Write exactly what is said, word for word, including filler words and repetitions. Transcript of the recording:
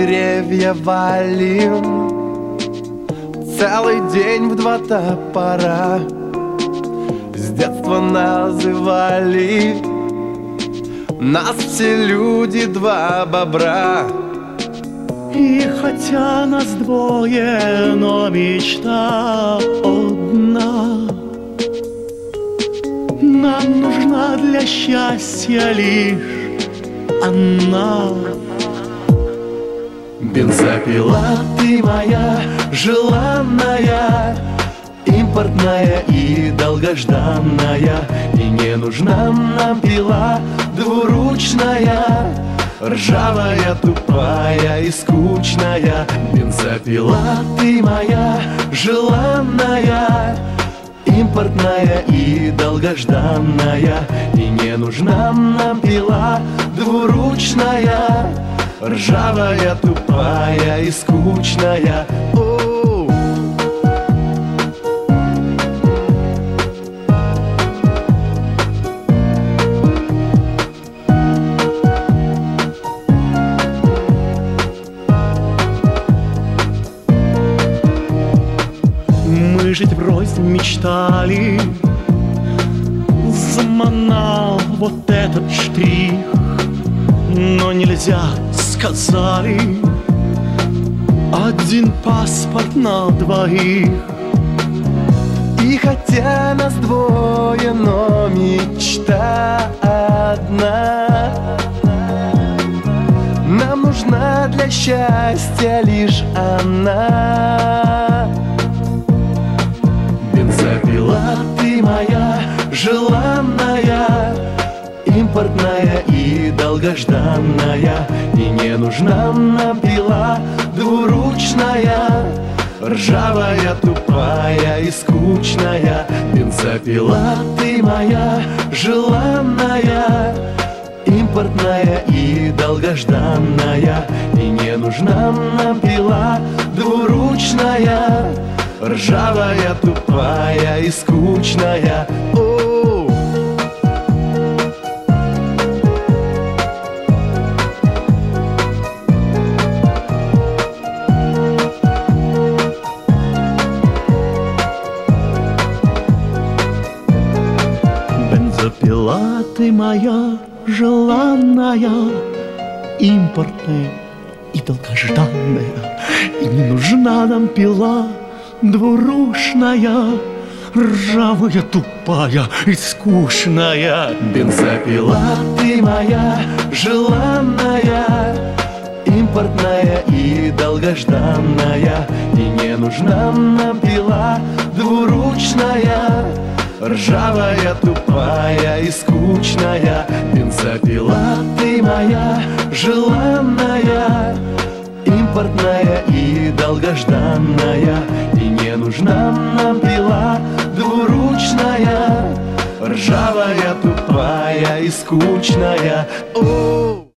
деревья валим целый день в два топора. С детства называли нас все люди два бобра. И хотя нас двое, но мечта одна. Нам нужна для счастья лишь она. Бензопила ты моя желанная, импортная и долгожданная. И не нужна нам пила двуручная, ржавая, тупая и скучная. Бензопила ты моя желанная, импортная и долгожданная. И не нужна нам пила двуручная, ржавая, тупая и скучная. О-о-о. Мы жить врозь мечтали, заманал вот этот штрих. Но нельзя, сказали, один паспорт на двоих. И хотя нас двое, но мечта одна. Нам нужна для счастья лишь она. Бензопила ты моя желанная, импортная и долгожданная. И не нужна нам пила двуручная, ржавая, тупая и скучная. Бензопила ты моя желанная, импортная и долгожданная. И не нужна нам пила двуручная, ржавая, тупая и скучная. О-о-о. Бензопила ты моя желанная, импортная и долгожданная. И не нужна нам пила двуручная, ржавая, тупая и скучная. Бензопила ты моя желанная, импортная и долгожданная. И не нужна нам пила двуручная, ржавая, тупая и скучная. Бензопила ты моя желанная, импортная и долгожданная. И не нужна нам пила двуручная, ржавая, тупая и скучная. О!